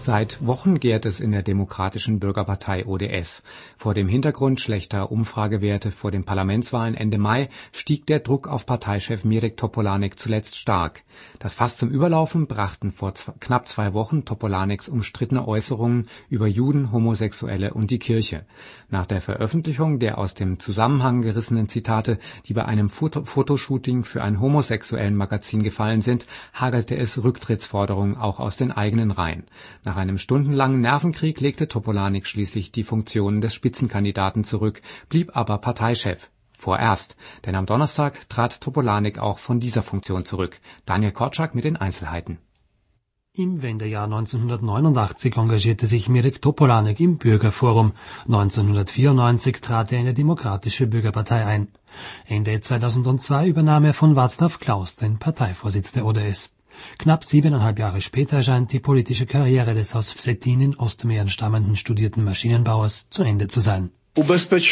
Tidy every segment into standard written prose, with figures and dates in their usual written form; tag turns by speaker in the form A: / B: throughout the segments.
A: Seit Wochen gärt es in der Demokratischen Bürgerpartei ODS. Vor dem Hintergrund schlechter Umfragewerte vor den Parlamentswahlen Ende Mai stieg der Druck auf Parteichef Mirek Topolánek zuletzt stark. Das Fass zum Überlaufen brachten vor knapp 2 Wochen Topoláneks umstrittene Äußerungen über Juden, Homosexuelle und die Kirche. Nach der Veröffentlichung der aus dem Zusammenhang gerissenen Zitate, die bei einem Fotoshooting für ein homosexuellen Magazin gefallen sind, hagelte es Rücktrittsforderungen auch aus den eigenen Reihen. Nach einem stundenlangen Nervenkrieg legte Topolánek schließlich die Funktionen des Spitzenkandidaten zurück, blieb aber Parteichef. Vorerst, denn am Donnerstag trat Topolánek auch von dieser Funktion zurück. Daniel Korczak mit den Einzelheiten.
B: Im Wendejahr 1989 engagierte sich Mirek Topolánek im Bürgerforum. 1994 trat er in die Demokratische Bürgerpartei ein. Ende 2002 übernahm er von Václav Klaus den Parteivorsitz der ODS. Knapp 7,5 Jahre später scheint die politische Karriere des aus Vsetín in Ostmähren stammenden studierten Maschinenbauers zu Ende zu sein.
C: Ich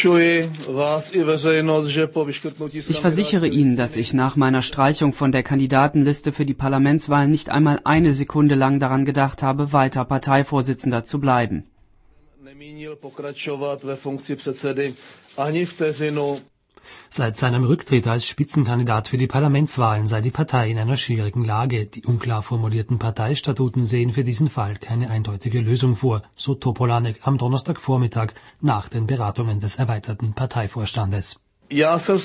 D: versichere Ihnen, dass ich nach meiner Streichung von der Kandidatenliste für die Parlamentswahlen nicht einmal eine Sekunde lang daran gedacht habe, weiter Parteivorsitzender zu bleiben.
B: Seit seinem Rücktritt als Spitzenkandidat für die Parlamentswahlen sei die Partei in einer schwierigen Lage. Die unklar formulierten Parteistatuten sehen für diesen Fall keine eindeutige Lösung vor, so Topolánek am Donnerstagvormittag nach den Beratungen des erweiterten Parteivorstandes.
D: Ich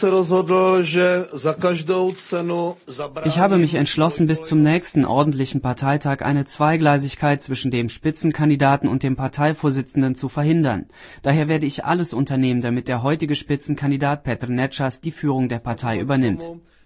D: habe mich entschlossen, bis zum nächsten ordentlichen Parteitag eine Zweigleisigkeit zwischen dem Spitzenkandidaten und dem Parteivorsitzenden zu verhindern. Daher werde ich alles unternehmen, damit der heutige Spitzenkandidat Petr Nečas die Führung der Partei übernimmt.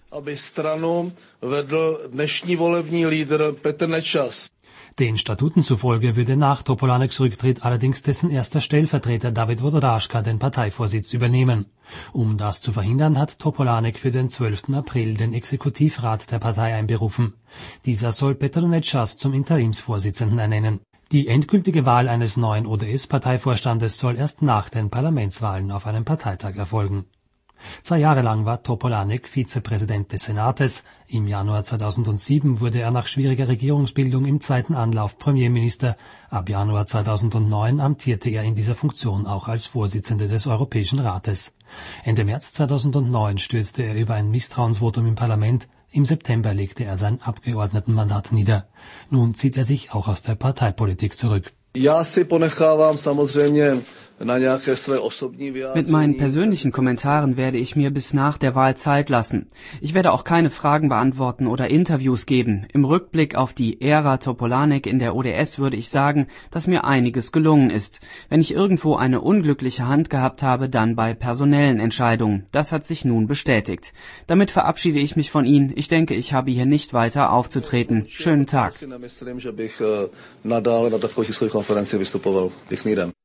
B: Den Statuten zufolge würde nach Topoláneks Rücktritt allerdings dessen erster Stellvertreter David Vodorážka den Parteivorsitz übernehmen. Um das zu verhindern, hat Topolánek für den 12. April den Exekutivrat der Partei einberufen. Dieser soll Petr Nečas zum Interimsvorsitzenden ernennen. Die endgültige Wahl eines neuen ODS-Parteivorstandes soll erst nach den Parlamentswahlen auf einem Parteitag erfolgen. 2 Jahre lang war Topolánek Vizepräsident des Senates. Im Januar 2007 wurde er nach schwieriger Regierungsbildung im zweiten Anlauf Premierminister. Ab Januar 2009 amtierte er in dieser Funktion auch als Vorsitzender des Europäischen Rates. Ende März 2009 stürzte er über ein Misstrauensvotum im Parlament. Im September legte er sein Abgeordnetenmandat nieder. Nun zieht er sich auch aus der Parteipolitik zurück.
D: Mit meinen persönlichen Kommentaren werde ich mir bis nach der Wahl Zeit lassen. Ich werde auch keine Fragen beantworten oder Interviews geben. Im Rückblick auf die Ära Topolánek in der ODS würde ich sagen, dass mir einiges gelungen ist. Wenn ich irgendwo eine unglückliche Hand gehabt habe, dann bei personellen Entscheidungen. Das hat sich nun bestätigt. Damit verabschiede ich mich von Ihnen. Ich denke, ich habe hier nicht weiter aufzutreten. Schönen Tag.